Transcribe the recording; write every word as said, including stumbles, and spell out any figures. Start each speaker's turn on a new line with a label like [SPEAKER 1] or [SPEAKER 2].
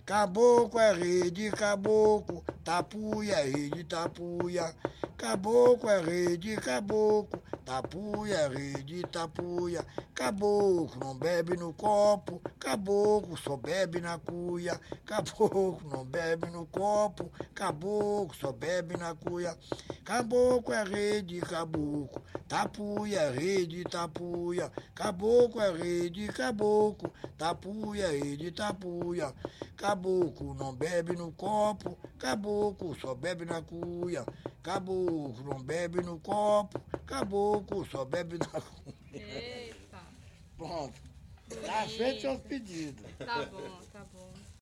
[SPEAKER 1] Caboclo é rei de caboclo, tapuia é rei de tapuia. Caboclo é rei de caboclo, tapuia é rei de tapuia. Caboclo não bebe no copo, caboclo só bebe na cuia. Caboclo não bebe no copo, caboclo só bebe na cuia. Caboclo é rei de caboclo, tapuia é rei de tapuia. Caboclo é rei de caboclo, tapuia é rei de tapuia. Caboclo não bebe no copo, caboclo só bebe na cuia. Caboclo não bebe no copo, caboclo só bebe na cuia.
[SPEAKER 2] Eita.
[SPEAKER 1] Pronto. Tá feito seus pedidos.
[SPEAKER 2] Tá bom, tá bom.